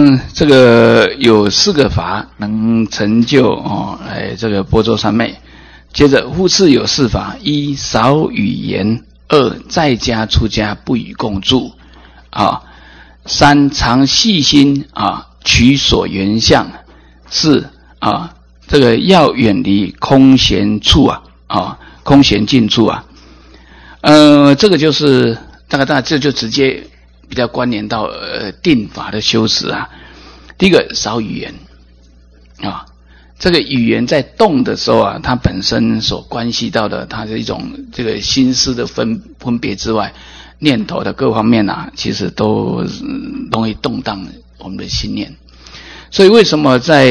这个有4个法能成就这个般舟三昧。接着复次有4法：一、少语言；二、在家出家不与共住；三、常细心取所缘相；四这个要远离空闲处空闲尽处这个就是大概这就直接比较关联到定法的修持第一个少语言这个语言在动的时候它本身所关系到的它是一种这个心思的分别之外，念头的各方面其实都容易动荡我们的心念。所以为什么在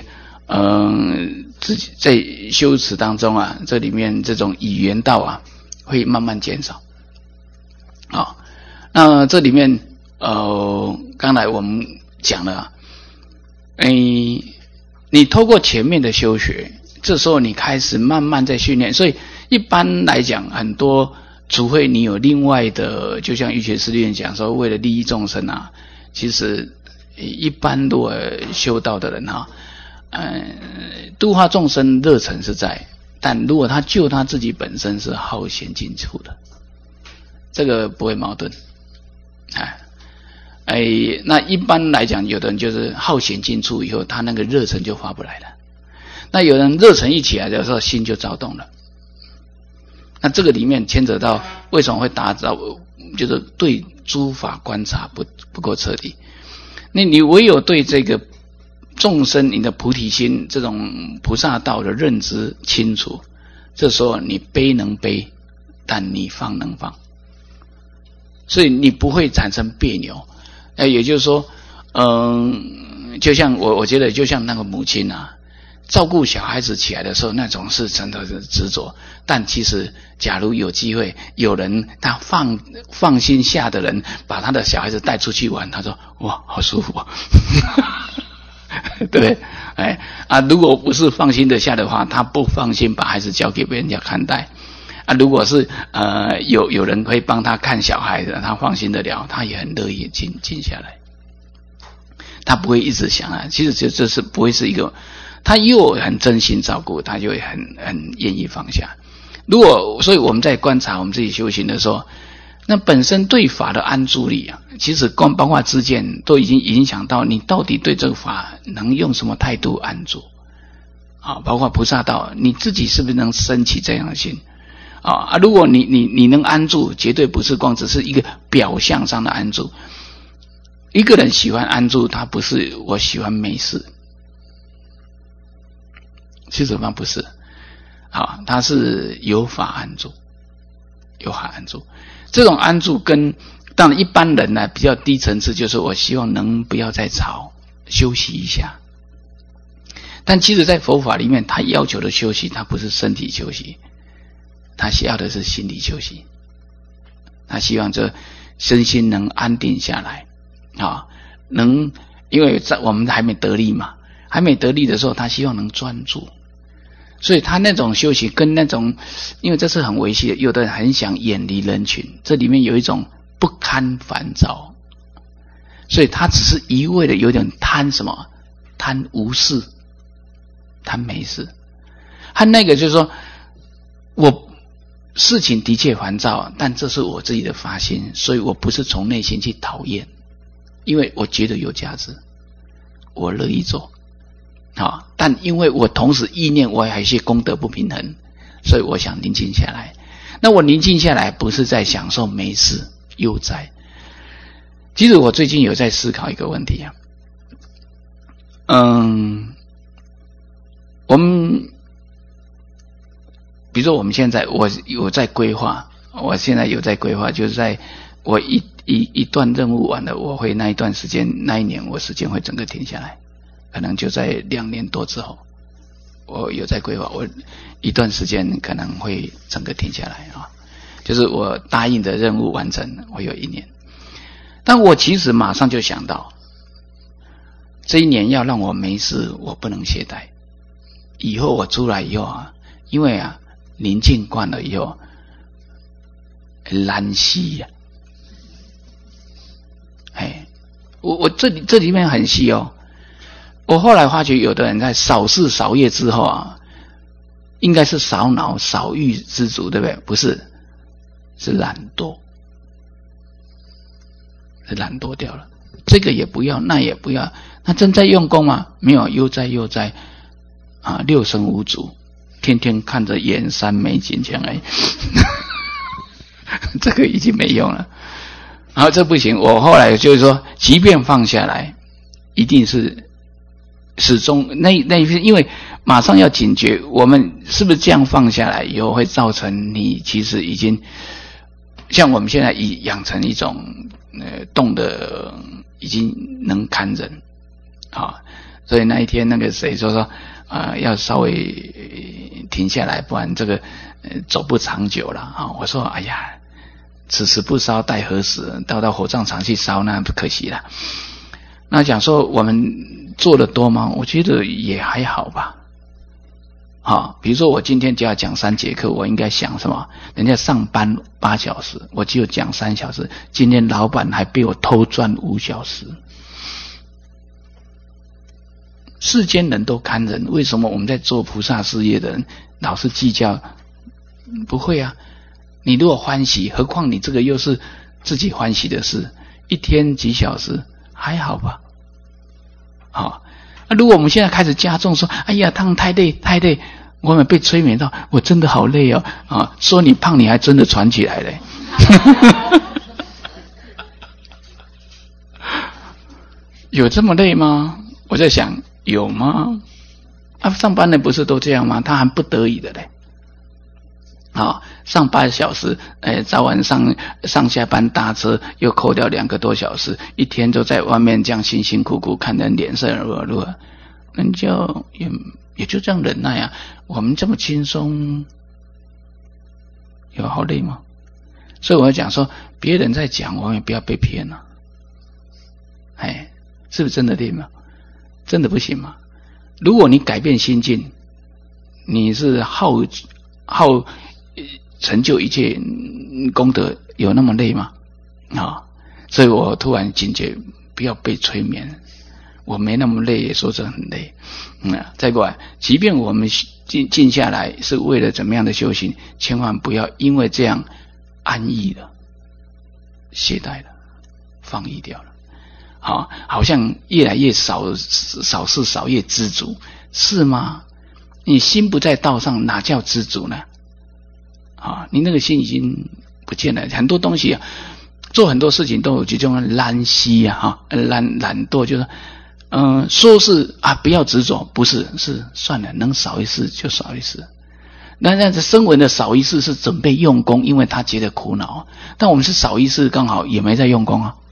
自己在修持当中这里面这种语言道会慢慢减少那这里面刚才我们讲了你透过前面的修学，这时候你开始慢慢在训练。所以一般来讲，很多除非你有另外的，就像瑜伽师弟讲说，为了利益众生其实一般如果修道的人度化众生热忱是在，但如果他就他自己本身是好闲尽处的，这个不会矛盾那一般来讲，有的人就是好闲尽处以后，他那个热忱就发不来了。那有人热忱一起来的时候，心就躁动了。那这个里面牵扯到为什么会打造，就是对诸法观察不够彻底。那你唯有对这个众生你的菩提心这种菩萨道的认知清楚，这时候你悲能悲，但你放能放，所以你不会产生别扭。也就是说就像我觉得就像那个母亲照顾小孩子起来的时候，那种是真的是执着。但其实假如有机会，有人他放心下的人把他的小孩子带出去玩，他说哇好舒服对不对如果不是放心的下的话，他不放心把孩子交给别人家看待如果是有人可以帮他看小孩的，他放心得了，他也很乐意静下来，他不会一直想其实这是不会是一个，他又很真心照顾，他就会很愿意放下。所以我们在观察我们自己修行的时候，那本身对法的安住力其实包括知见都已经影响到你到底对这个法能用什么态度安住包括菩萨道，你自己是不是能升起这样的心如果你能安住，绝对不是光只是一个表象上的安住。一个人喜欢安住，他不是我喜欢没事，其实不是他是有法安住，有法安住。这种安住跟当然一般人比较低层次，就是我希望能不要再吵，休息一下。但其实在佛法里面，他要求的休息，他不是身体休息，他需要的是心理休息。他希望这身心能安定下来因为我们还没得力嘛，还没得力的时候，他希望能专注。所以他那种休息跟那种，因为这是很微细的，有的人很想远离人群，这里面有一种不堪烦躁，所以他只是一味的有点贪什么，贪无事，贪没事。和那个就是说，我事情的确烦躁，但这是我自己的发心，所以我不是从内心去讨厌，因为我觉得有价值，我乐意做但因为我同时意念我还有一些功德不平衡，所以我想宁静下来。那我宁静下来不是在享受没事悠哉。其实我最近有在思考一个问题我们比如说我们现在我在规划，我现在有在规划，就是在我一段任务完了，我会那一段时间那一年我时间会整个停下来，可能就在2年多之后，我有在规划，我一段时间可能会整个停下来就是我答应的任务完成，我有1年。但我其实马上就想到，这1年要让我没事，我不能懈怠。以后我出来以后因为宁静惯了以后，懒息我这里面很细哦。我后来发觉，有的人在少事少业之后啊，应该是少脑少欲知足，对不对？不是，是懒惰，是懒惰掉了。这个也不要，那也不要，那真在用功吗？没有，悠哉悠哉啊，六神无主，天天看着远山美景这样而已。这个已经没用了。然后这不行，我后来就是说，即便放下来，一定是始终那因为马上要警觉，我们是不是这样放下来以后会造成你其实已经像我们现在养成一种动的已经能堪忍啊，所以那一天那个谁说要稍微停下来，不然这个走不长久了啊。我说哎呀，此时不烧待何时，到火葬场去烧那不可惜了。那讲说我们做的多吗？我觉得也还好吧。比如说我今天就要讲3节课，我应该想什么？人家上班8小时，我只有讲3小时，今天老板还被我偷赚5小时。世间人都堪忍，为什么我们在做菩萨事业的人老是计较？不会啊，你如果欢喜，何况你这个又是自己欢喜的事，一天几小时还好吧。如果我们现在开始加重说，哎呀，太累太累，我们被催眠到，我真的好累哦说你胖，你还真的传起来了。有这么累吗？我在想，有吗？上班人不是都这样吗？他还不得已的嘞。上8小时，早晚上下班搭车又扣掉2个多小时，一天都在外面这样辛辛苦苦，看人脸色如何，人就也就这样忍耐啊。我们这么轻松，有好累吗？所以我讲说，别人在讲，我们也不要被骗了。是不是真的累吗？真的不行吗？如果你改变心境，你是好成就一切功德，有那么累吗？所以我突然警觉，不要被催眠。我没那么累，也说这很累。再过来，即便我们静下来是为了怎么样的修行，千万不要因为这样安逸了、懈怠了、放逸掉了。好像越来越少事少业知足，是吗？你心不在道上，哪叫知足呢？你那个心已经不见了。很多东西做很多事情都有这种懒习懒惰，就是说是不要执着，不是，是算了，能少一事就少一事。那声闻的少一事是准备用功，因为他觉得苦恼，但我们是少一事，刚好也没在用功啊。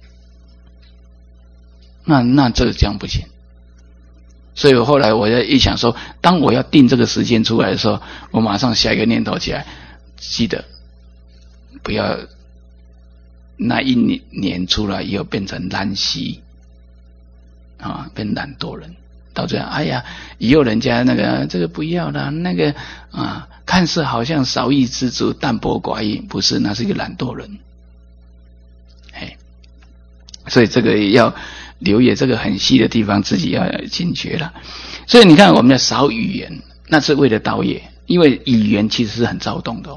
那这样不行。所以我后来我一想说，当我要定这个时间出来的时候，我马上下一个念头起来，记得不要那一年出来以后变成懒习变懒惰人，到这样，哎呀，以后人家这个不要了，看似好像少欲知足、淡泊寡欲，不是，那是一个懒惰人。所以这个也要留意，这个很细的地方自己要警觉了。所以你看，我们要少语言，那是为了道业，因为语言其实是很躁动的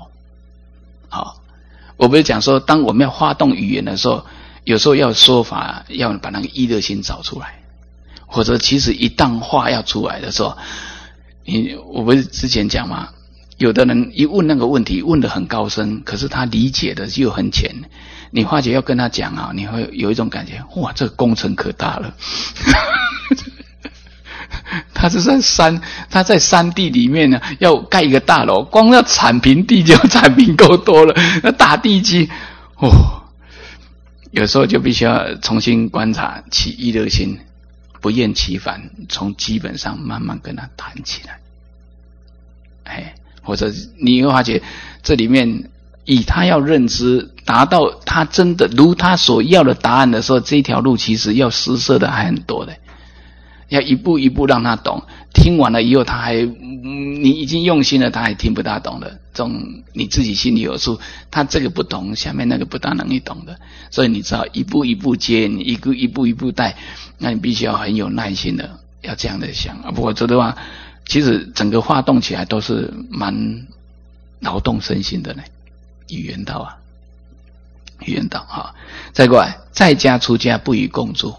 我不是讲说，当我们要发动语言的时候，有时候要说法，要把那个意乐心找出来，或者其实一旦话要出来的时候，我不是之前讲吗？有的人一问那个问题问得很高深，可是他理解的又很浅，你发觉要跟他讲你会有一种感觉，哇，这个工程可大了。他在山地里面呢，要盖一个大楼，光要铲平地就铲平够多了，那打地基有时候就必须要重新观察，起意乐心，不厌其烦，从基本上慢慢跟他谈起来。或者你会发觉这里面以他要认知达到他真的如他所要的答案的时候，这条路其实要施设的还很多的，要一步一步让他懂， 听完了以后，你已经用心了，他还听不大懂的，这种你自己心里有数，他这个不懂，下面那个不大能你懂的，所以你只好一步一步接，你一步一步带，那你必须要很有耐心的，要这样的想啊。不过这的话，其实整个发动起来都是蛮劳动身心的呢，语言道啊，语言道啊。再过来，在家出家不与共住，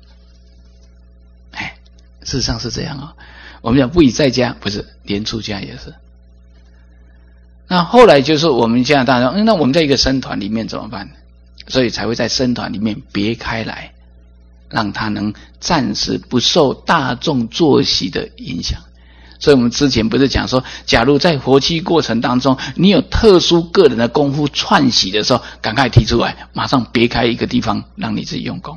事实上是这样啊。我们讲不以在家，不是连出家也是。那后来就是我们现在大家说，那我们在一个僧团里面怎么办？所以才会在僧团里面别开来，让它能暂时不受大众作息的影响。所以我们之前不是讲说，假如在活期过程当中，你有特殊个人的功夫串习的时候，赶快提出来，马上别开一个地方让你自己用功。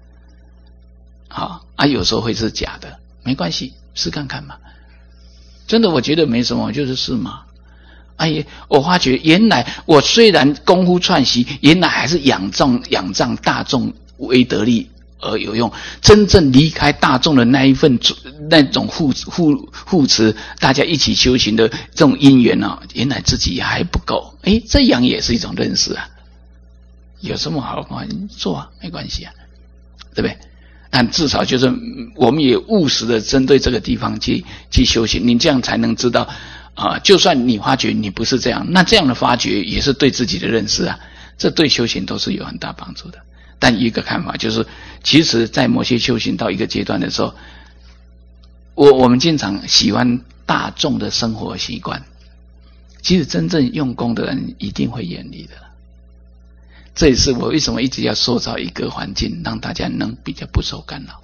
好啊，有时候会是假的，没关系，试看看嘛。真的我觉得没什么，就是试嘛。哎呀，我发觉原来我虽然功夫串习，原来还是仰仗大众为得力而有用。真正离开大众的那种护持，大家一起修行的这种因缘啊，原来自己还不够。这样也是一种认识啊。有什么好做啊？没关系啊，对不对？但至少就是我们也务实的针对这个地方去修行，你这样才能知道就算你发觉你不是这样，那这样的发觉也是对自己的认识啊，这对修行都是有很大帮助的。但一个看法就是，其实在某些修行到一个阶段的时候，我们经常喜欢大众的生活习惯，其实真正用功的人一定会远离的。这也是我为什么一直要塑造一个环境，让大家能比较不受干扰。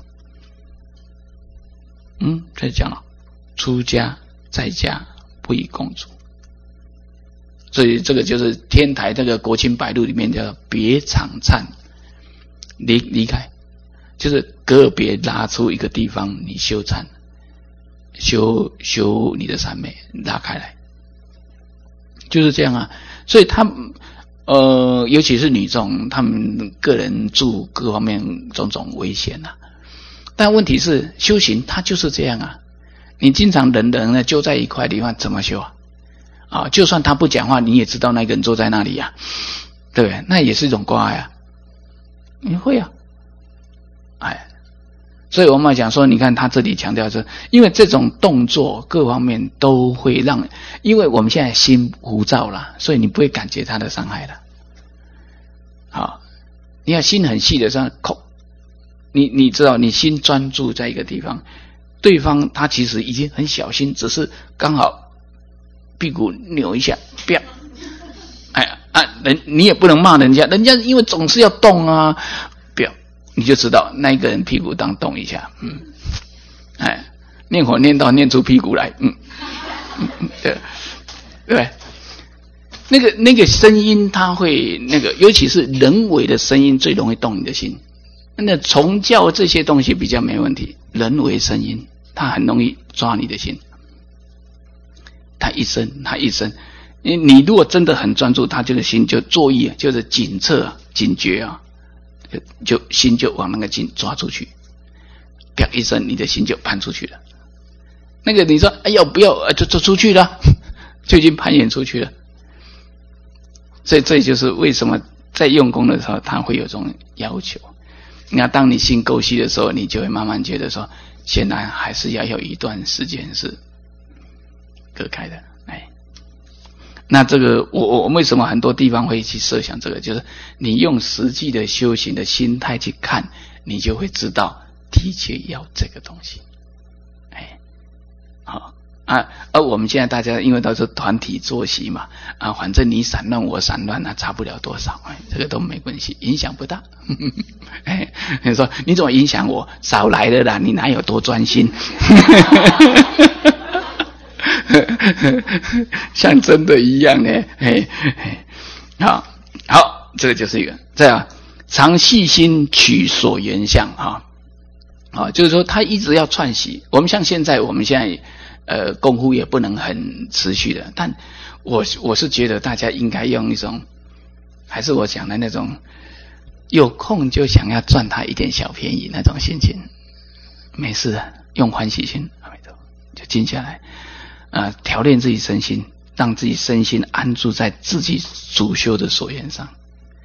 这讲了，出家在家不以共住，所以这个就是天台这个国清白录里面叫别场忏，离开，就是个别拉出一个地方你修禅，修你的三昧，拉开来，就是这样啊。所以他尤其是女众，他们个人住各方面种种危险啊。但问题是修行它就是这样啊，你经常人呢就在一块地方怎么修啊？就算他不讲话，你也知道那个人坐在那里啊，对不对？那也是一种关爱啊，你会啊，所以我们讲说，你看他这里强调是，因为这种动作各方面都会让，因为我们现在心浮躁了，所以你不会感觉它的伤害了。好，你要心很细的时候，你知道，你心专注在一个地方，对方他其实已经很小心，只是刚好屁股扭一下，啪，你也不能骂人家因为总是要动啊。你就知道那一个人屁股当动一下，念火念到念出屁股来，对不对？那个声音它会尤其是人为的声音最容易动你的心。那从教这些东西比较没问题，人为声音它很容易抓你的心。它一声，你如果真的很专注，它这个心就作意，就是警测警觉啊。就心就往那个劲抓出去，啪一声，你的心就攀出去了。你说哎呀不要，就出去了，就已经攀岩出去了。所以这就是为什么在用功的时候，他会有这种要求。那当你心够细的时候，你就会慢慢觉得说，显然还是要有一段时间是隔开的。那这个我为什么很多地方会去设想这个，就是你用实际的修行的心态去看，你就会知道的确要这个东西。好而我们现在大家因为都是团体作息嘛，反正你散乱我散乱差不了多少，这个都没关系，影响不大。你说你怎么影响我？少来了啦，你哪有多专心？像真的一样呢。好，这个就是一个这样，常细心取所缘相就是说他一直要串习。我们像现在功夫也不能很持续的，但我是觉得大家应该用一种，还是我讲的那种有空就想要赚他一点小便宜那种心情，没事的，用欢喜心。 就静下来，调练自己身心，让自己身心安住在自己主修的所缘上。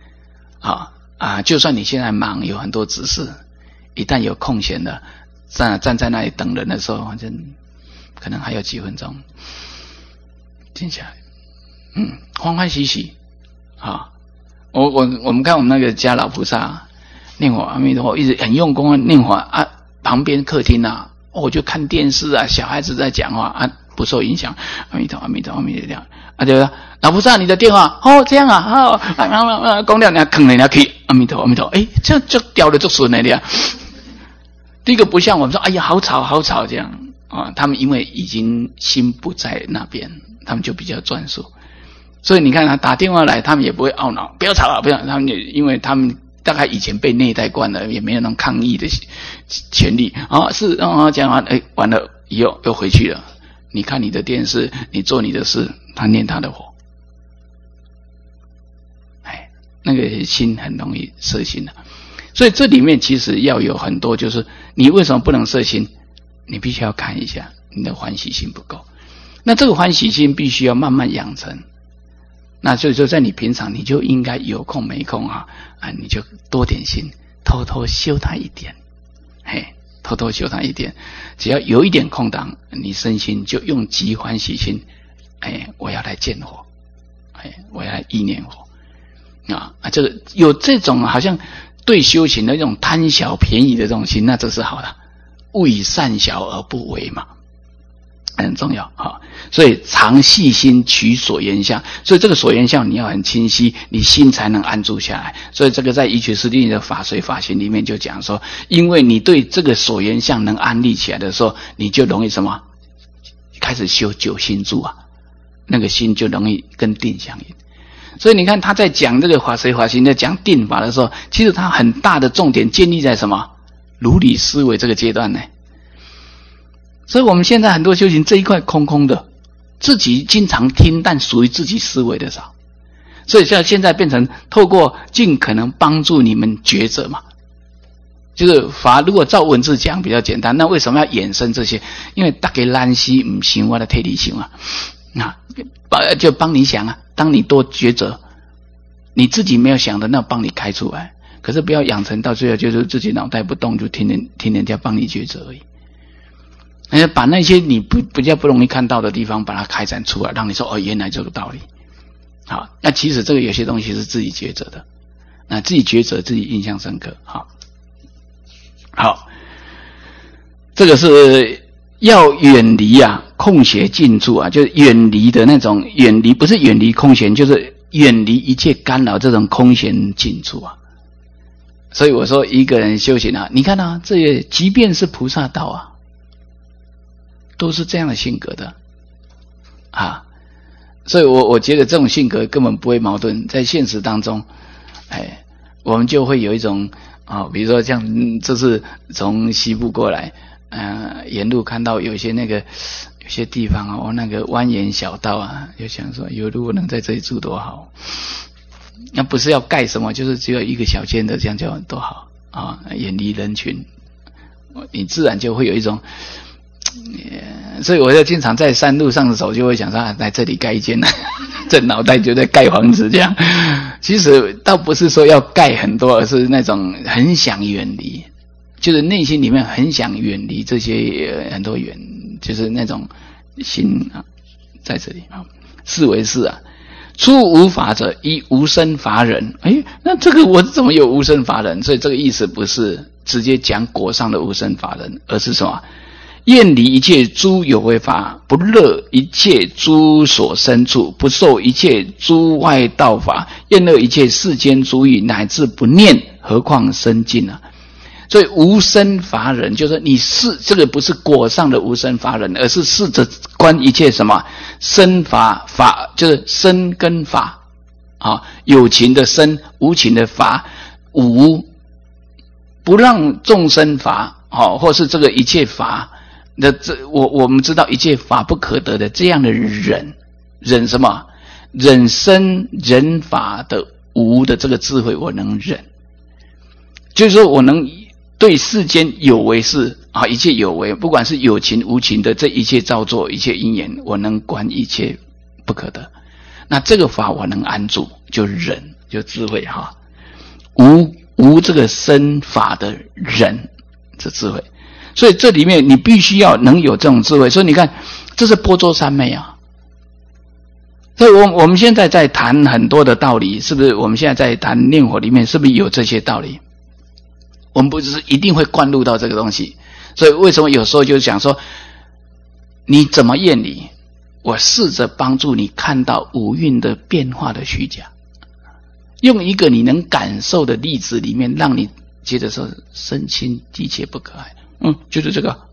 就算你现在忙，有很多指示，一旦有空闲的，站在那里等人的时候，反正可能还有几分钟，静下来，欢欢喜喜。我们看我们那个家老菩萨念佛阿弥陀佛，一直很用功的念佛旁边客厅我就看电视小孩子在讲话不受影响，阿弥陀阿弥陀阿弥陀就说老菩萨你的电话这样讲了你坑人家可以阿弥陀阿弥陀，这样就掉了就顺了的。第一个不像我们说哎呀好吵好吵这样他们因为已经心不在那边，他们就比较专注。所以你看他打电话来，他们也不会懊恼，不要吵了，不要。他们也因为他们大概以前被内带惯了，也没有那种抗议的权利是讲完完了以后又回去了。你看你的电视，你做你的事，他念他的佛，那个心很容易摄心的。所以这里面其实要有很多，就是你为什么不能摄心？你必须要看一下你的欢喜心不够。那这个欢喜心必须要慢慢养成。那所以说在你平常你就应该有空没空你就多点心，偷偷修它一点，偷偷修它一点，只要有一点空档，你身心就用极欢喜心，我要来见佛，我要来意念佛这个有这种好像对修行的这种贪小便宜的这种心，那这是好的，为善小而不为嘛，很重要所以常细心取所缘相，所以这个所缘相你要很清晰，你心才能安住下来。所以这个在依觉师地的法随法行里面就讲说，因为你对这个所缘相能安立起来的时候，你就容易什么开始修九心住那个心就容易跟定相应。所以你看他在讲这个法随法行，在讲定法的时候，其实他很大的重点建立在什么如理思维这个阶段呢。所以我们现在很多修行这一块空空的，自己经常听，但属于自己思维的少。所以现在变成透过尽可能帮助你们抉择嘛，就是法如果照文字讲比较简单，那为什么要衍生这些？因为大家懒死不行，我的体力行就帮你想当你多抉择，你自己没有想的，那帮你开出来。可是不要养成到最后就是自己脑袋不动，就听人家帮你抉择而已。把那些你比较不容易看到的地方把它开展出来，让你说原来这个道理。好，那其实这个有些东西是自己抉择的，那自己抉择自己印象深刻。好，这个是要远离空闲静住就是远离的那种远离，不是远离空闲，就是远离一切干扰这种空闲静住所以我说一个人修行你看这也即便是菩萨道都是这样的性格的所以我觉得这种性格根本不会矛盾，在现实当中我们就会有一种比如说像这次从西部过来沿路看到有些有些地方那个蜿蜒小道就想说如果能在这里住多好，那不是要盖什么，就是只有一个小间的，这样就多好远离人群，你自然就会有一种所以我就经常在山路上走，就会想说来这里盖一间这脑袋就在盖房子这样。其实倒不是说要盖很多，而是那种很想远离，就是内心里面很想远离这些很多就是那种心在这里是为是出无法者以无生法忍。那这个我怎么有无生法忍？所以这个意思不是直接讲果上的无生法忍，而是什么？厌离一切诸有为法，不乐一切诸所生处，不受一切诸外道法，厌乐一切世间诸欲，乃至不念，何况生尽所以无生法忍就是你这个不是果上的无生法忍，而是试着观一切什么生法就是生跟法有情的生，无情的法，无不让众生法或是这个一切法我们知道一切法不可得的这样的忍什么？忍生忍法的无的这个智慧，我能忍，就是说我能对世间有为事啊，一切有为，不管是有情无情的这一切造作，一切因缘，我能观一切不可得。那这个法我能安住，就忍，就智慧哈。无这个生法的忍，这智慧。所以这里面你必须要能有这种智慧。所以你看，这是般舟三昧啊。所以我们现在在谈很多的道理，是不是？我们现在在谈念佛里面，是不是有这些道理？我们不是一定会灌入到这个东西。所以为什么有时候就是讲说，你怎么厌离？我试着帮助你看到五蕴的变化的虚假，用一个你能感受的例子里面，让你觉得说身心一切不可爱。就是这个，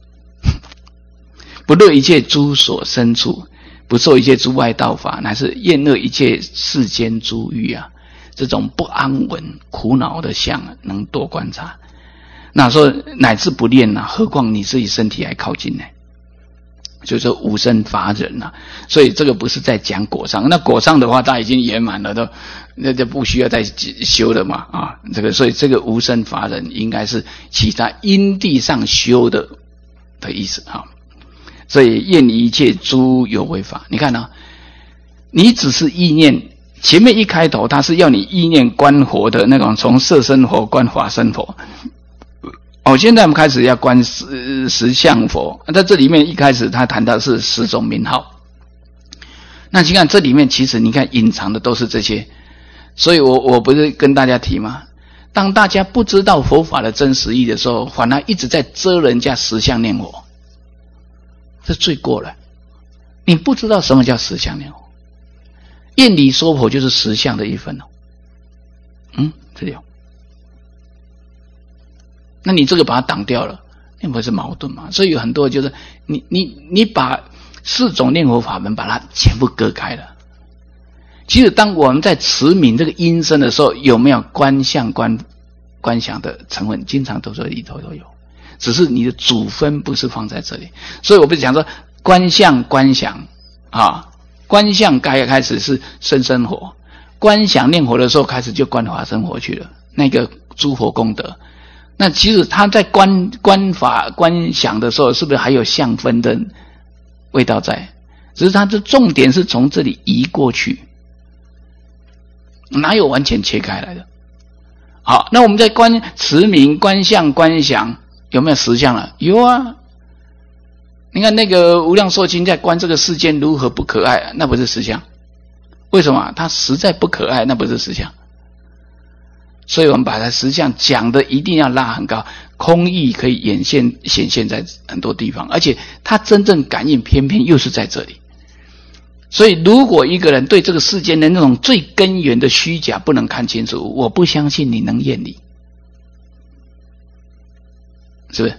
不乐一切诸所生处，不受一切诸外道法，乃是厌恶一切世间诸欲啊！这种不安稳、苦恼的相，能多观察。那说乃至不练啊，何况你自己身体还靠近呢？就是说无生法忍啊。所以这个不是在讲果上，那果上的话，他已经圆满了，都那就不需要再修了嘛啊。所以这个无生法忍应该是其他因地上修的意思啊。所以厌离一切诸有为法，你看啊，你只是意念，前面一开头他是要你意念观佛的那种，从色身佛观法身佛。现在我们开始要观实相佛，在这里面一开始他谈到是10种名号。那你看这里面其实你看隐藏的都是这些，所以我不是跟大家提吗？当大家不知道佛法的真实义的时候，反而一直在遮人家实相念佛，这罪过了。你不知道什么叫实相念佛，厌离说佛就是实相的一分这有。那你这个把它挡掉了，念佛是矛盾嘛？所以有很多就是你把4种念佛法门把它全部割开了。其实当我们在持名这个音声的时候，有没有观相观想的成分？经常都在里头都有，只是你的主分不是放在这里。所以我不是讲说观相观想啊，观相开始是生活，观想念佛的时候开始就观法生活去了，那个诸佛功德。那其实他在观法观想的时候，是不是还有相分的味道在？只是他的重点是从这里移过去，哪有完全切开来的？好，那我们在观持名、观相、观想，有没有实相了？有啊。你看那个无量寿经在观这个世间如何不可爱，那不是实相。为什么？它实在不可爱，那不是实相。所以我们把它实相讲的一定要拉很高，空义可以显现在很多地方，而且它真正感应偏偏又是在这里。所以如果一个人对这个世间的那种最根源的虚假不能看清楚，我不相信你能厌离，是不是？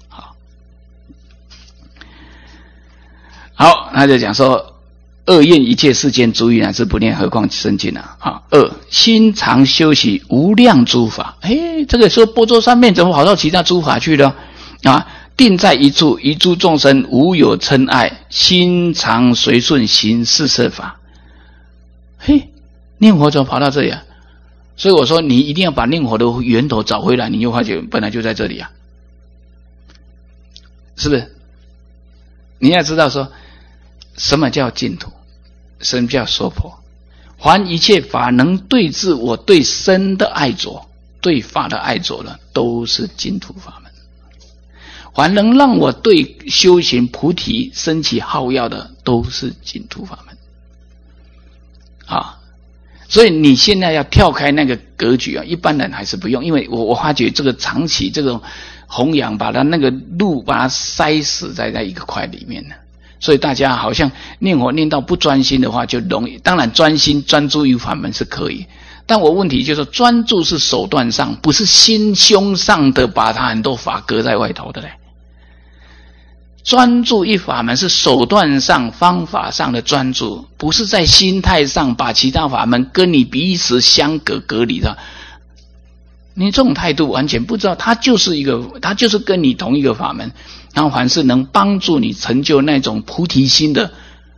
好，他就讲说恶厌一切世间诸欲，乃至不念，何况生尽啊！心常修习无量诸法。这个说般舟三昧怎么跑到其他诸法去了啊？定在一处，一诸众生无有嗔爱，心常随顺行四摄法。念佛怎么跑到这里啊？所以我说你一定要把念佛的源头找回来，你就发觉本来就在这里啊，是不是？你要知道说什么叫净土，什么叫娑婆。凡一切法能对治我对身的爱着，对法的爱着了，都是净土法门。凡能让我对修行菩提升起好药的，都是净土法门所以你现在要跳开那个格局一般人还是不用，因为我发觉这个长期这种弘扬，把它那个路把它塞死在那一个块里面了。所以大家好像念佛念到不专心的话就容易，当然专心专注于法门是可以，但我问题就是专注是手段上，不是心胸上的把它很多法隔在外头的嘞。专注一法门是手段上方法上的专注，不是在心态上把其他法门跟你彼此相隔离的。你这种态度完全不知道，它就是跟你同一个法门，然后凡是能帮助你成就那种菩提心的，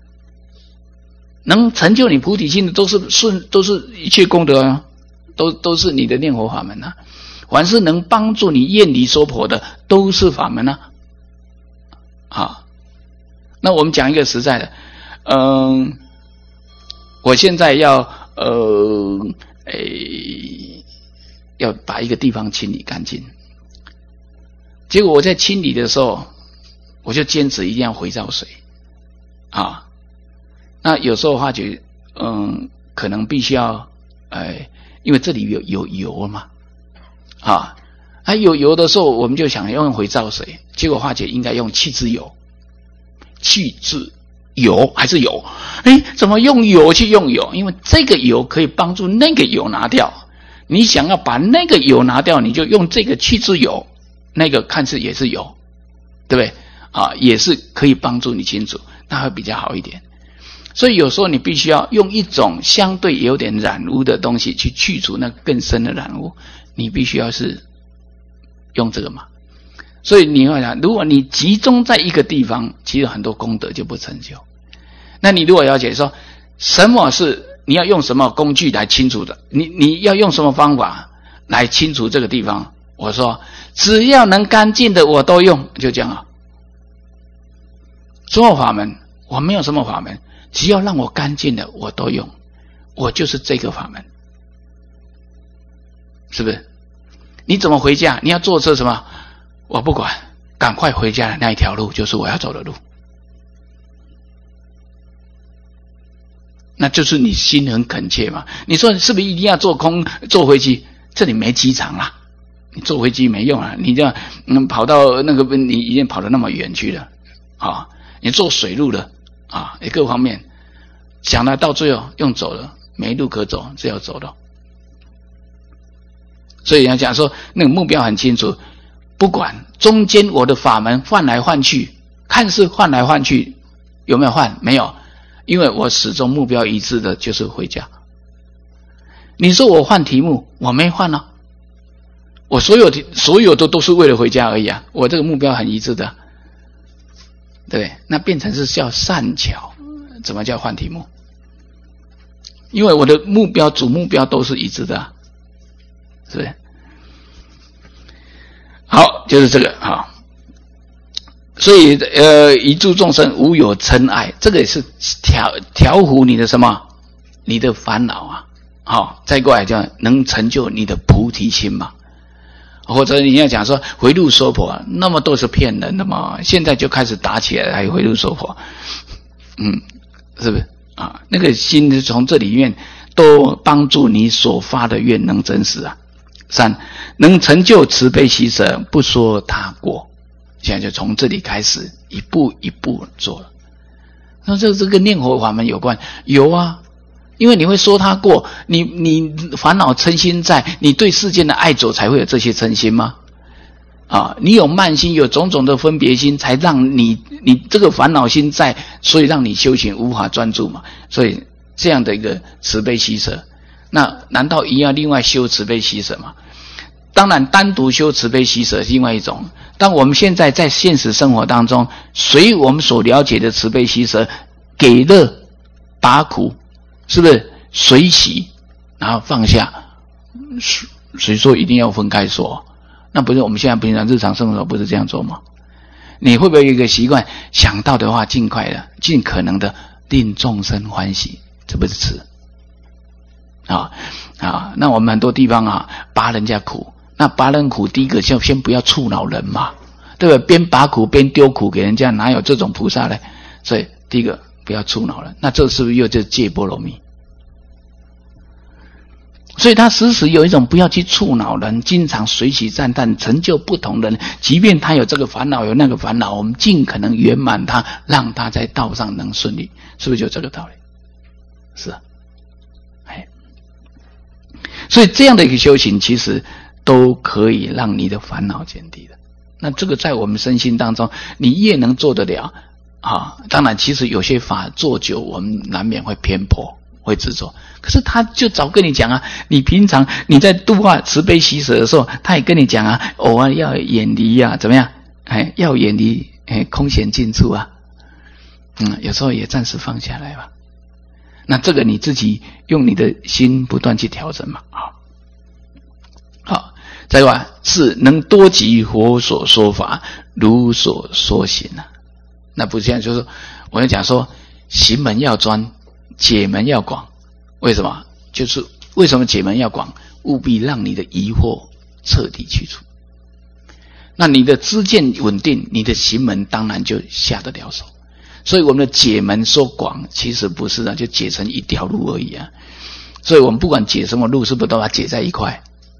能成就你菩提心的都是一切功德都是你的念佛法门凡是能帮助你厌离娑婆的，都是法门啊。好，那我们讲一个实在的，我现在要把一个地方清理干净，结果我在清理的时候，我就坚持一定要回照水啊。那有时候发觉，可能必须要，因为这里有油嘛，有油的时候，我们就想用回照水，结果发觉应该用去渍油，去渍油还是油？怎么用油去用油？因为这个油可以帮助那个油拿掉。你想要把那个油拿掉，你就用这个去渍油，那个看似也是油，对不对？也是可以帮助你清楚，那会比较好一点。所以有时候你必须要用一种相对有点染污的东西去去除那更深的染污，你必须要是用这个嘛。所以你会想，如果你集中在一个地方，其实很多功德就不成就。那你如果了解说什么是你要用什么工具来清除的，你要用什么方法来清除这个地方，我说只要能干净的我都用，就这样啊。所有法门我没有什么法门，只要让我干净的我都用，我就是这个法门，是不是？你怎么回家？你要坐车什么？我不管，赶快回家的那一条路就是我要走的路。那就是你心很恳切嘛。你说是不是一定要坐飞机？这里没机场啦，你坐飞机没用啊，你这样跑到那个你已经跑得那么远去了啊，你坐水路了啊，各方面想了到最后用走了，没路可走，只有走了。所以要讲说那个目标很清楚，不管中间我的法门换来换去，看似换来换去，有没有换？没有，因为我始终目标一致的就是回家。你说我换题目，我没换啊，我所有的都是为了回家而已啊，我这个目标很一致的，对不对？那变成是叫善巧，怎么叫换题目？因为我的目标主目标都是一致的啊，是不是？好，就是这个好。所以以诸众生无有嗔爱，这个也是调伏你的什么？你的烦恼啊。好，再过来就能成就你的菩提心嘛。或者你要讲说回路娑婆，那么都是骗人的嘛，现在就开始打起来还回路娑婆，是不是啊？那个心是从这里面都帮助你所发的愿能真实啊。三，能成就慈悲喜舍，不说他过。现在就从这里开始一步一步做了。那这跟念佛法门有关？有啊，因为你会说他过，你烦恼嗔心在，你对世间的爱着才会有这些嗔心吗？你有慢心，有种种的分别心，才让你这个烦恼心在，所以让你修行无法专注嘛。所以这样的一个慈悲喜舍，那难道一定要另外修慈悲喜舍吗？当然单独修慈悲喜舍是另外一种，但我们现在在现实生活当中，随我们所了解的慈悲喜舍，给乐拔苦，是不是随喜然后放下？谁说一定要分开说？那不是我们现在平常日常生活不是这样做吗？你会不会有一个习惯，想到的话尽快的尽可能的令众生欢喜，这不是慈那我们很多地方拔人家苦，那拔人苦第一个就先不要触恼人嘛，对不对？边拔苦边丢苦给人家，哪有这种菩萨呢？所以第一个不要触恼人，那这是不是又就是戒波罗蜜？所以他时时有一种不要去触恼人，经常随喜赞叹，成就不同人，即便他有这个烦恼有那个烦恼，我们尽可能圆满他，让他在道上能顺利，是不是就这个道理？是啊，所以这样的一个修行其实都可以让你的烦恼减低的。那这个在我们身心当中，你越能做得了当然其实有些法做久，我们难免会偏颇会执着，可是他就早跟你讲你平常你在度化慈悲喜舍的时候，他也跟你讲偶尔要远离怎么样？要远离空闲尽处有时候也暂时放下来吧。那这个你自己用你的心不断去调整嘛。好， 再来是能多即佛所说法，如所说行啊。那不是这样，就是我要讲说，行门要专，解门要广。为什么？就是为什么解门要广？务必让你的疑惑彻底去除。那你的知见稳定，你的行门当然就下得了手。所以我们的解门说广，其实不是啊，就解成一条路而已啊。所以我们不管解什么路，是不是都把它解在一块？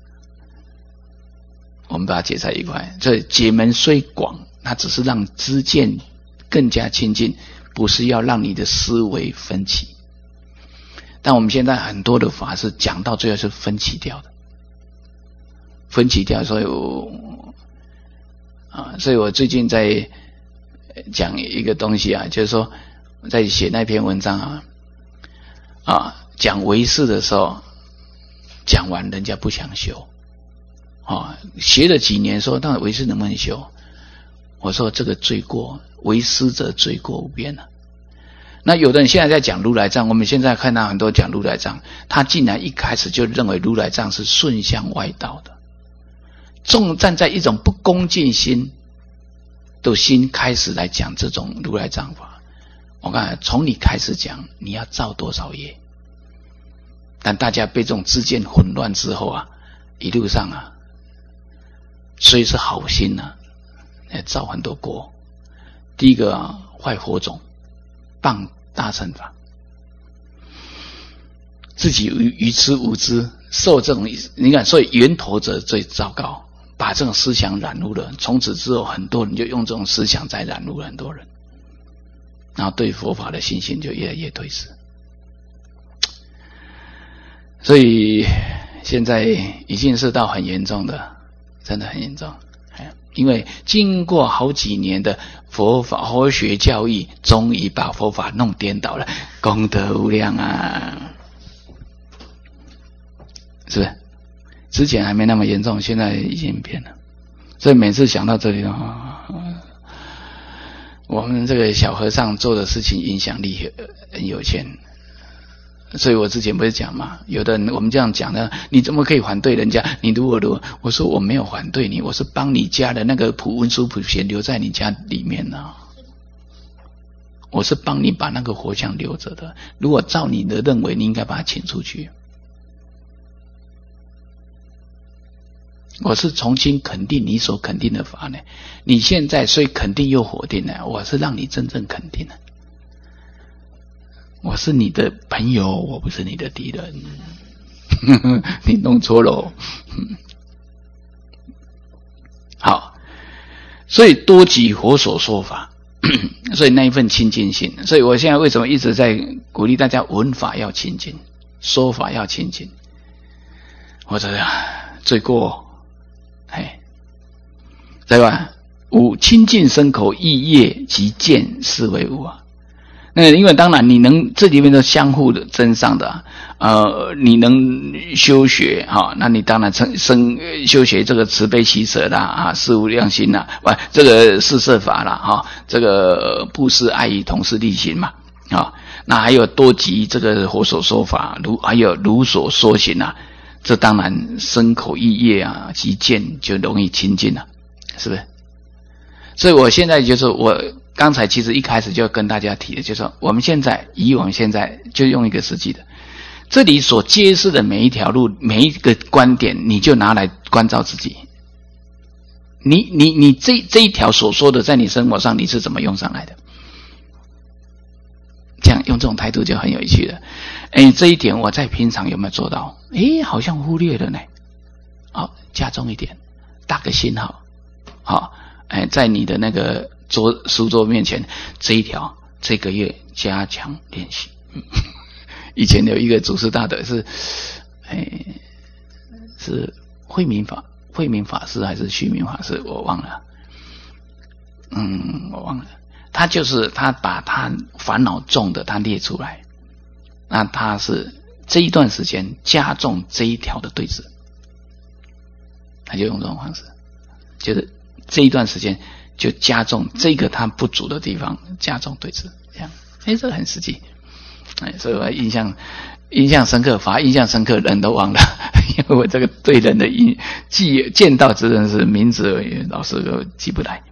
我们把它解在一块。所以解门虽广，它只是让知见更加亲近，不是要让你的思维分歧。但我们现在很多的法是讲到最后是分歧掉的，分歧掉。所以我最近在讲一个东西啊，就是说在写那篇文章讲唯识的时候，讲完人家不想修学了几年说，但唯识能不能修？我说这个罪过，为师者罪过无边啊。那有的人现在在讲如来藏，我们现在看到很多讲如来藏，他竟然一开始就认为如来藏是顺向外道的，重站在一种不恭敬心的心开始来讲这种如来藏法。我看从你开始讲，你要造多少业？但大家被这种知见混乱之后啊，一路上啊，虽是好心啊，造很多过。第一个坏火种，谤大乘法，自己愚痴无知，受这种，你看，所以源头者最糟糕，把这种思想染污了。从此之后，很多人就用这种思想在染污了很多人，然后对佛法的信心就越来越退失。所以现在已经是到很严重的，真的很严重。因为经过好几年的佛学教育，终于把佛法弄颠倒了，功德无量啊！是不是？之前还没那么严重，现在已经变了。所以每次想到这里我们这个小和尚做的事情影响力很有限。所以我之前不是讲嘛，有的人我们这样讲的，你怎么可以反对人家？你如果我说我没有反对你，我是帮你家的那个文殊普贤留在你家里面啊，我是帮你把那个佛像留着的。如果照你的认为，你应该把它请出去。我是重新肯定你所肯定的法呢。你现在虽肯定又否定呢，我是让你真正肯定的。我是你的朋友，我不是你的敌人。你弄错了。好，所以多即佛所说法，所以那一份清净心。所以我现在为什么一直在鼓励大家闻法要清净，说法要清净，或者罪过，对吧？无清净身口意业及见，是为无啊。那因为当然你能这里面都相互的增上的你能修学那你当然修学这个慈悲喜舍啦事无量心啦，这个四摄法啦这个布施爱语同事力行嘛那还有多即这个佛所说法，还有如所说行这当然身口意业及见就容易亲近了，是不是？所以我现在就是我刚才其实一开始就跟大家提的，就是说我们现在就用一个实际的，这里所揭示的每一条路，每一个观点，你就拿来关照自己。你这一条所说的，在你生活上你是怎么用上来的？这样用这种态度就很有趣了。这一点我在平常有没有做到？好像忽略了呢。加重一点，打个星号。在你的那个书桌面前，这一条这个月加强练习。以前有一个祖师大德是慧明法师还是虚明法师，我忘了。我忘了。他把他烦恼重的他列出来，那他是这一段时间加重这一条的对治，他就用这种方式，就是这一段时间就加重这个他不足的地方，加重对治，这样，这个很实际。 所以我印象深刻，反而印象深刻，人都忘了，因为我这个对人的见到之人是名字老师都记不来。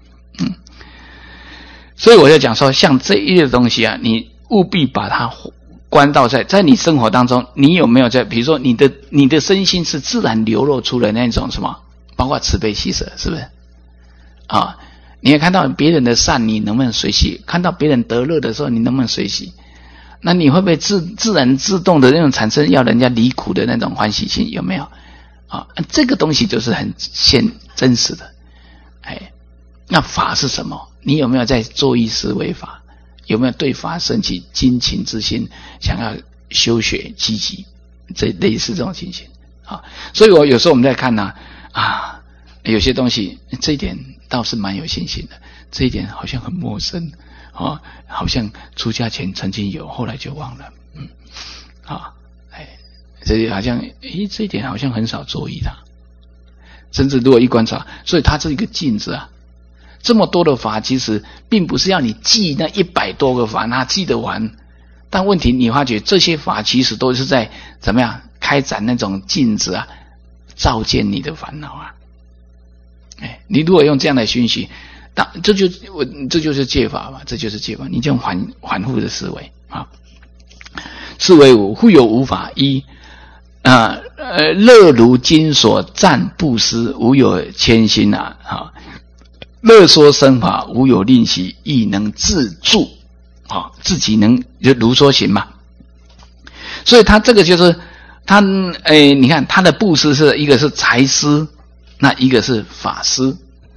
所以我就讲说，像这一类东西啊，你务必把它关到在你生活当中，你有没有比如说你的身心是自然流露出了那种什么，包括慈悲喜舍，是不是？你也看到别人的善，你能不能随喜？看到别人得乐的时候，你能不能随喜？那你会不会自然自动的那种产生要人家离苦的那种欢喜心？有没有？这个东西就是很真实的。那法是什么？你有没有在作意思维法？有没有对法升起精勤之心，想要修学积极？这类似这种情形。所以我有时候我们在看有些东西这一点倒是蛮有信心的，这一点好像很陌生好像出家前曾经有，后来就忘了。这好像这一点好像很少注意它，甚至如果一观察，所以它是一个镜子啊。这么多的法，其实并不是要你记那100多个法，哪记得完？但问题你发觉这些法其实都是在怎么样开展那种镜子啊，照见你的烦恼啊。你如果用这样的熏习，这就是戒法嘛，这就是戒法。你这种反复的思维啊。是为五，复有无法一乐如金所赞布施，无有谦心乐说生法，无有吝惜，亦能自助自己能就如说行嘛。所以他这个就是他你看他的布施是一个是财施，那一个是法施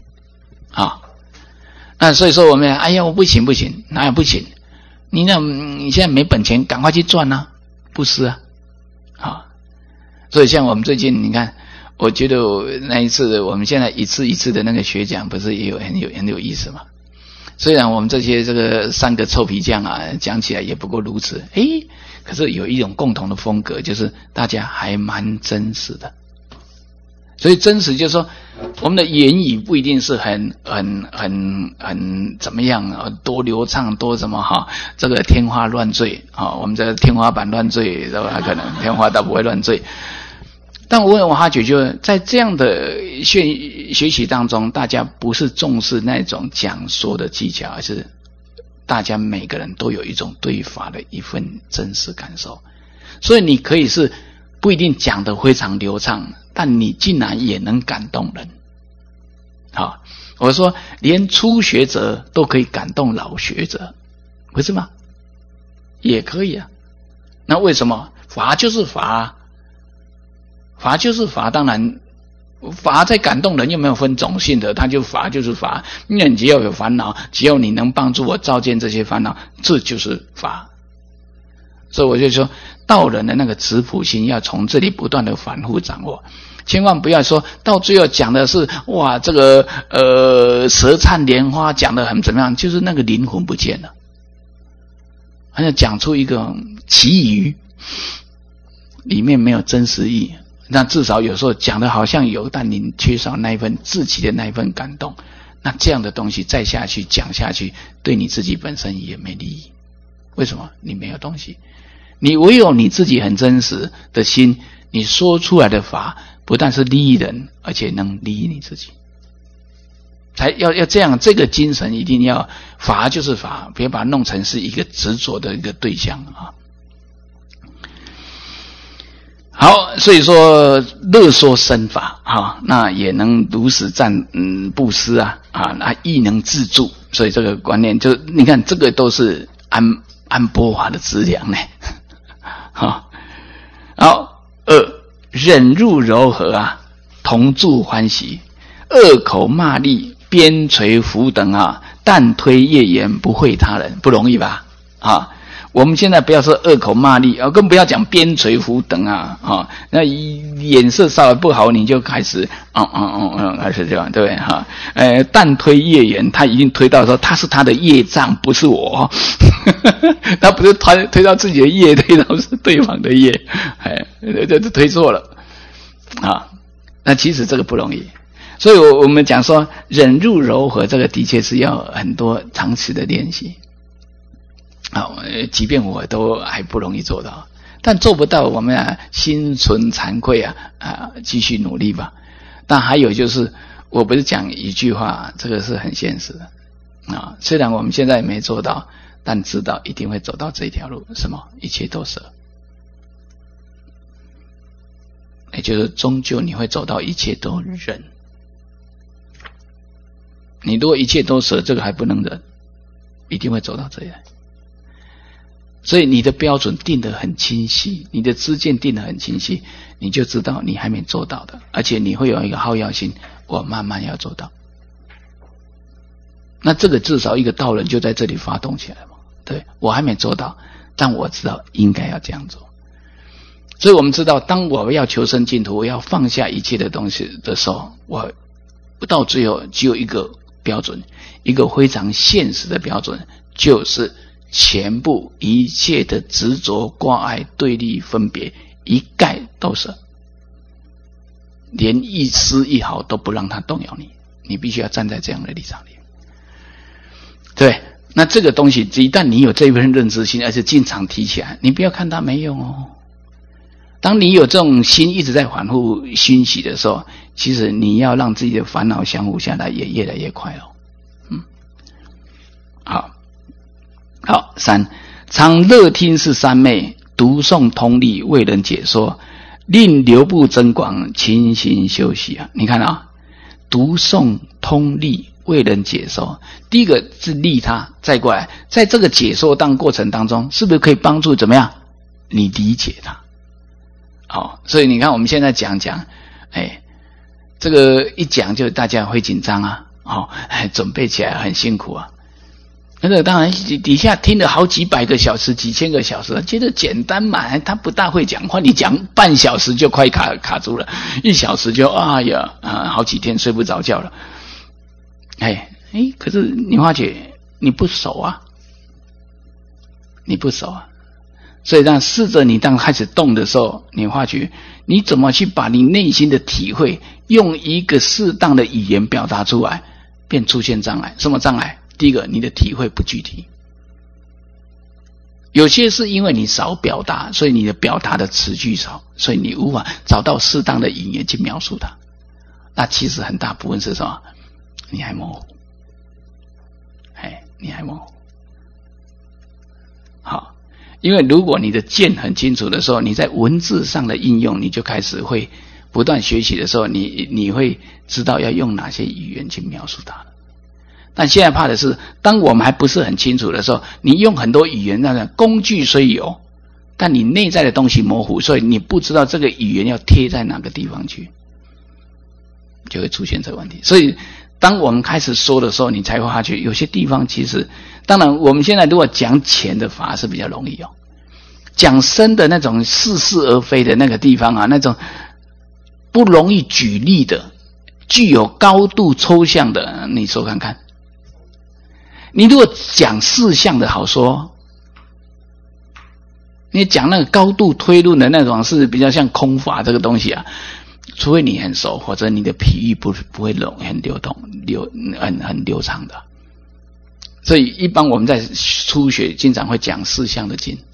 那所以说我们我不行，哪有不行？你现在没本钱，赶快去赚布施所以像我们最近你看，我觉得那一次我们现在一次一次的那个学讲，不是也有很有意思吗？虽然我们这个3个臭皮匠讲起来也不过如此，可是有一种共同的风格，就是大家还蛮真实的。所以真实就是说，我们的言语不一定是很怎么样多流畅多什么这个天花乱坠我们这天花板乱坠，可能天花倒不会乱坠。但我发觉就在这样的学习当中，大家不是重视那种讲说的技巧，而是大家每个人都有一种对法的一份真实感受。所以你可以是不一定讲得非常流畅，但你竟然也能感动人。我说连初学者都可以感动老学者，不是吗？也可以那为什么？法就是法法就是法，当然法在感动人又没有分种性的，它就法就是法。因为你只要有烦恼，只要你能帮助我照见这些烦恼，这就是法。所以我就说，道人的那个质朴心要从这里不断的反复掌握，千万不要说到最后讲的是哇这个舌灿莲花，讲的很怎么样，就是那个灵魂不见了，好像讲出一个奇语，里面没有真实意义。那至少有时候讲的好像有，但你缺少那一份自己的那一份感动，那这样的东西再下去讲下去，对你自己本身也没利益。为什么？你没有东西，你唯有你自己很真实的心，你说出来的法不但是利益人，而且能利益你自己，才要这样。这个精神一定要法就是法，别把它弄成是一个执着的一个对象好，所以说乐说生法那也能如实赞布施那亦能自助。所以这个观念就你看，这个都是安般法的资粮呢。好，忍辱柔和同住欢喜，恶口骂詈边垂伏等但推业言，不会他人，不容易吧？我们现在不要说恶口骂詈更不要讲边垂伏等那眼色稍微不好，你就开始还是这样，对不对但推业言，他已经推到说他是他的业障，不是我他不是推到自己的业，推到是对方的业这推错了那其实这个不容易。所以我们讲说忍辱柔和，这个的确是要很多长期的练习即便我都还不容易做到，但做不到我们心存惭愧继续努力吧。但还有就是，我不是讲一句话，这个是很现实的虽然我们现在没做到，但知道一定会走到这条路。什么？一切都舍，也就是终究你会走到一切都忍。你如果一切都舍，这个还不能忍，一定会走到这里来。所以你的标准定得很清晰，你的知见定得很清晰，你就知道你还没做到的，而且你会有一个好药心，我慢慢要做到。那这个至少一个道人就在这里发动起来嘛。对，我还没做到，但我知道应该要这样做。所以我们知道，当我要求生净土，我要放下一切的东西的时候，我到最后只有一个标准，一个非常现实的标准，就是全部一切的执着、挂碍、对立、分别，一概都舍，连一丝一毫都不让它动摇你。你必须要站在这样的立场里。对，那这个东西一旦你有这一份认知心，而且经常提起来，你不要看它没用哦。当你有这种心一直在反复熏习的时候，其实你要让自己的烦恼降服下来也越来越快哦。好，3，常乐听是三昧，读诵通例为人解说，令流布增广，勤行修习你看读诵通例为人解说，第一个是利他，再过来在这个解说过程当中，是不是可以帮助怎么样你理解它？所以你看我们现在讲这个一讲就大家会紧张准备起来很辛苦那个当然底下听了好几百个小时、几千个小时，觉得简单嘛，他不大会讲话，你讲半小时就快卡住了，1小时就好几天睡不着觉了。可是你发觉你不熟所以试着你当开始动的时候，你发觉你怎么去把你内心的体会用一个适当的语言表达出来，便出现障碍。什么障碍？第一个，你的体会不具体。有些是因为你少表达，所以你的表达的词句少，所以你无法找到适当的语言去描述它。那其实很大部分是什么？你还模糊。你还模糊。好，因为如果你的见很清楚的时候，你在文字上的应用，你就开始会不断学习的时候，你会知道要用哪些语言去描述它。但现在怕的是，当我们还不是很清楚的时候，你用很多语言，那个工具虽有，但你内在的东西模糊，所以你不知道这个语言要贴在哪个地方去，就会出现这个问题。所以当我们开始说的时候，你才会发觉有些地方其实，当然我们现在如果讲浅的法是比较容易讲深的那种似是而非的那个地方那种不容易举例的，具有高度抽象的，你说看看。你如果讲事项的好说，你讲那个高度推论的那种是比较像空法这个东西除非你很熟，或者你的比喻不会很流动很流畅的。所以一般我们在初学经常会讲四项的经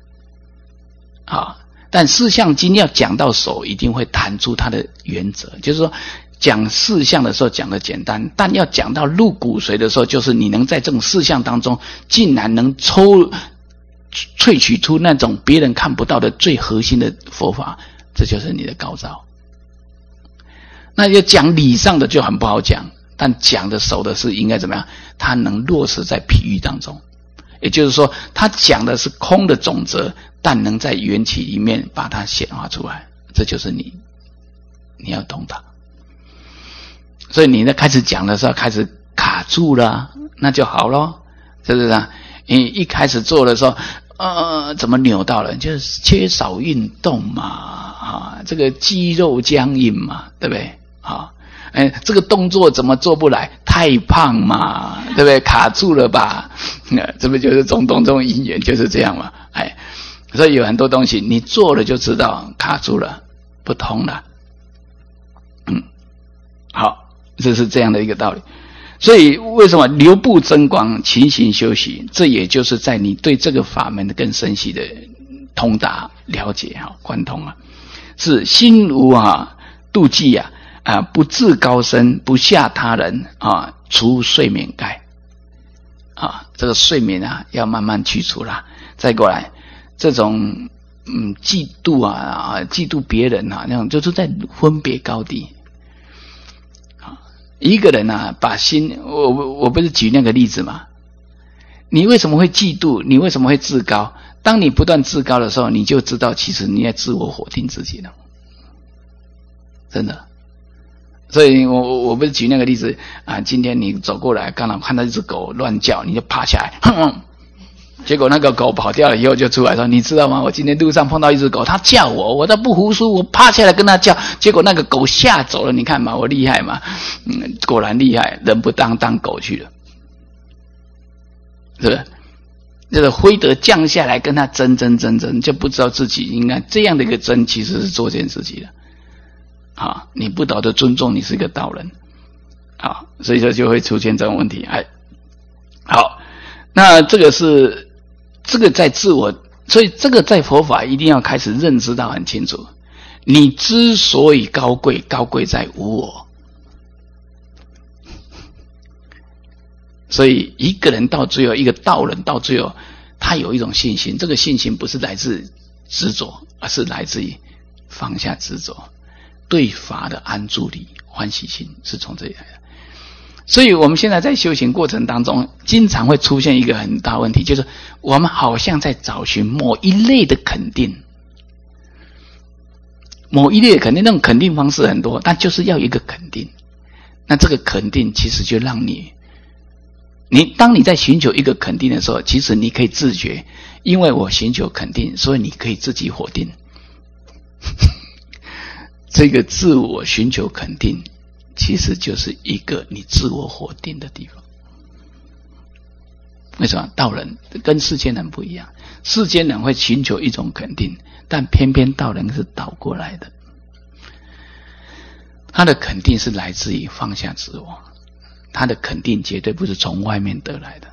但四项经要讲到熟，一定会谈出它的原则，就是说讲四项的时候讲得简单，但要讲到入骨髓的时候，就是你能在这种四项当中竟然能萃取出那种别人看不到的最核心的佛法，这就是你的高招。那要讲理上的就很不好讲，但讲的熟的是应该怎么样？它能落实在譬喻当中，也就是说他讲的是空的总则，但能在缘起里面把它显化出来，这就是你要懂它。所以你在开始讲的时候开始卡住了，那就好咯，是不是你一开始做的时候怎么扭到了？就是缺少运动嘛这个肌肉僵硬嘛，对不对这个动作怎么做不来？太胖嘛，对不对？卡住了吧？这不就是种种因缘就是这样嘛？所以有很多东西你做了就知道卡住了，不通了。好，这是这样的一个道理。 所以为什么留步增广，勤行修习？这也就是在你对这个法门的更深细的通达了解贯通是心无妒忌不自高深，不下他人除睡眠盖这个睡眠要慢慢去除啦。再过来这种嫉妒嫉妒别人那种就是在分别高低一个人把心我不是举那个例子吗？你为什么会嫉妒？你为什么会自高？当你不断自高的时候，你就知道其实你在自我否定自己了，真的。所以我不是举那个例子今天你走过来刚好看到一只狗乱叫，你就趴下来结果那个狗跑掉了以后就出来说，你知道吗？我今天路上碰到一只狗，它叫我都不服输，我趴下来跟它叫，结果那个狗吓走了，你看嘛，我厉害嘛果然厉害，人不当狗去了，是不是？这个辉德降下来跟他争，就不知道自己应该这样的一个争，其实是作践自己的你不懂得尊重你是一个道人所以说就会出现这种问题。好，那这个在自我，所以这个在佛法一定要开始认知到很清楚。你之所以高贵，高贵在无我。所以一个人到最后，一个道人到最后，他有一种信心，这个信心不是来自执着，而是来自于放下执着，对法的安住力、欢喜心是从这里来的。所以我们现在在修行过程当中，经常会出现一个很大问题，就是我们好像在找寻某一类的肯定，某一类的肯定，那种肯定方式很多，但就是要一个肯定。那这个肯定其实就让你当你在寻求一个肯定的时候，其实你可以自觉，因为我寻求肯定，所以你可以自己否定。这个自我寻求肯定其实就是一个你自我否定的地方。为什么？道人跟世间人不一样，世间人会寻求一种肯定，但偏偏道人是倒过来的，他的肯定是来自于放下自我，他的肯定绝对不是从外面得来的，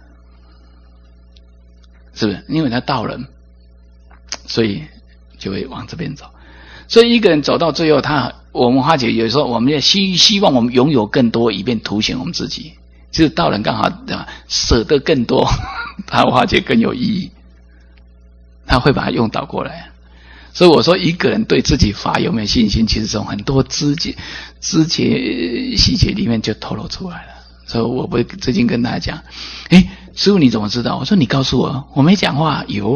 是不是？因为他道人，所以就会往这边走。所以一个人走到最后，我们化解有时候我们也希望我们拥有更多，以便凸显我们自己。其实道人刚好舍得更多，他化解更有意义，他会把它用倒过来。所以我说一个人对自己法有没有信心，其实从很多枝节细节里面就透露出来了。所以我不最近跟大家讲，师父你怎么知道？我说你告诉我没讲话。有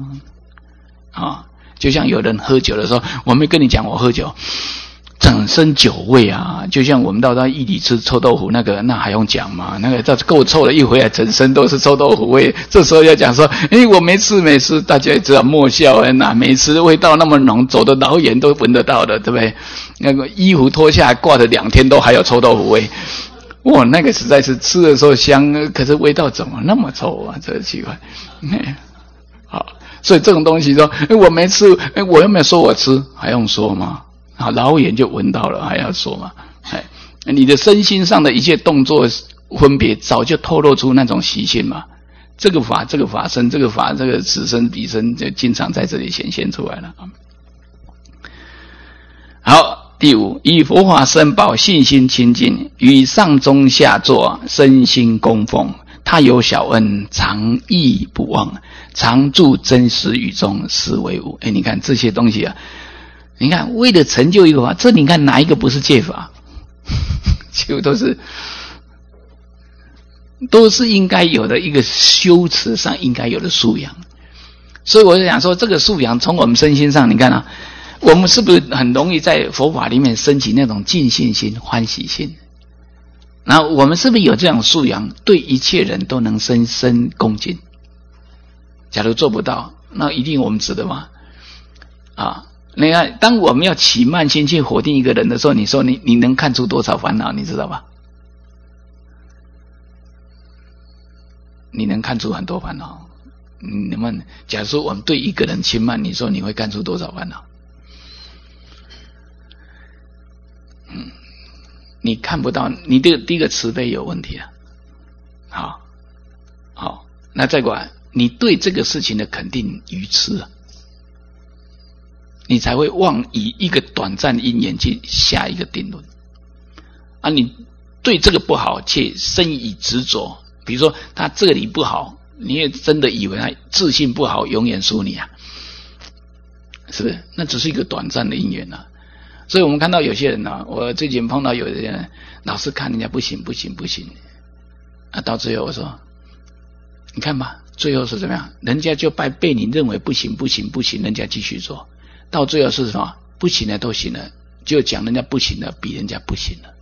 就像有人喝酒的时候，我没跟你讲我喝酒，整身酒味就像我们到义里吃臭豆腐那还用讲吗？那个够臭了，一回来整身都是臭豆腐味。这时候要讲说我没吃，大家也知道莫笑没吃，味道那么浓，走的老远都闻得到的，对不对？那个衣服脱下来挂了2天都还有臭豆腐味。哇，那个实在是吃的时候香，可是味道怎么那么臭啊？这奇怪。好，所以这种东西说我没吃，我又没有说我吃，还用说吗？老远就闻到了，还要说吗？你的身心上的一切动作分别早就透露出那种习性嘛。这个法身，这个法这个此身彼身就经常在这里显现出来了。好，第5，以佛法深宝，信心清净，与上中下座，身心供奉。他有小恩，常忆不忘，常住真实语中，是为无。你看这些东西你看为了成就一个法，这你看哪一个不是戒法？几乎都是应该有的一个修持上应该有的素养。所以我就想说，这个素养从我们身心上，你看我们是不是很容易在佛法里面升起那种尽信心、欢喜心？然后我们是不是有这样素养，对一切人都能深深恭敬？假如做不到，那一定我们值得吗？你看，当我们要起慢心去否定一个人的时候，你说你能看出多少烦恼，你知道吧？你能看出很多烦恼。你们假如说我们对一个人轻慢，你说你会看出多少烦恼？你看不到，你第一个慈悲有问题好，那再过来，你对这个事情的肯定愚痴啊，你才会妄以一个短暂因缘去下一个定论啊。你对这个不好且深以执着，比如说他这里不好，你也真的以为他自信不好永远输你啊，是不是？那只是一个短暂的因缘啊。所以我们看到有些人啊，我最近碰到有的人老是看人家不行啊，到最后我说你看吧，最后是怎么样？人家就被你认为不行，人家继续做，到最后是什么？不行的都行了，就讲人家不行了，比人家不行了。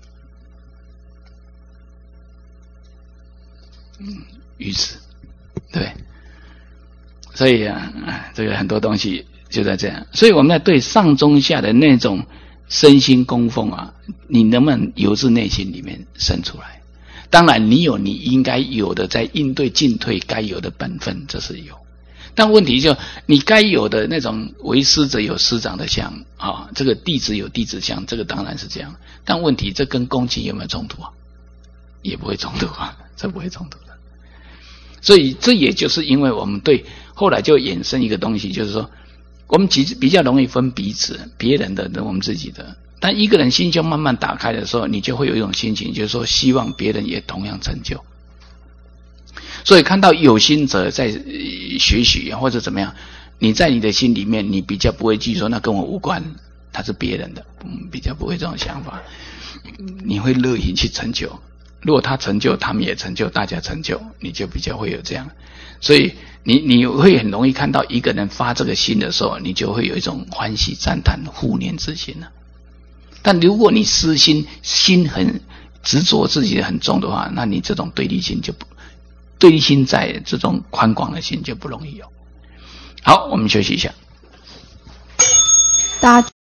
愚痴，对。所以这个很多东西就在这样。所以我们在对上中下的那种身心供奉啊，你能不能由自内心里面生出来？当然你有你应该有的在应对进退该有的本分，这是有。但问题就你该有的那种为师者有师长的相啊，这个弟子有弟子相，这个当然是这样。但问题这跟恭敬有没有冲突啊？也不会冲突啊，这不会冲突的。所以这也就是因为我们对后来就衍生一个东西，就是说我们其实比较容易分彼此，别人的跟我们自己的。但一个人心胸慢慢打开的时候，你就会有一种心情，就是说希望别人也同样成就。所以看到有心者在学习或者怎么样，你在你的心里面，你比较不会记说那跟我无关，他是别人的，比较不会这种想法。你会乐意去成就，如果他成就，他们也成就，大家成就，你就比较会有这样。所以你会很容易看到一个人发这个心的时候，你就会有一种欢喜赞叹护念之心了。但如果你私心很执着自己很重的话，那你这种对立心在这种宽广的心就不容易有。好，我们休息一下。 大家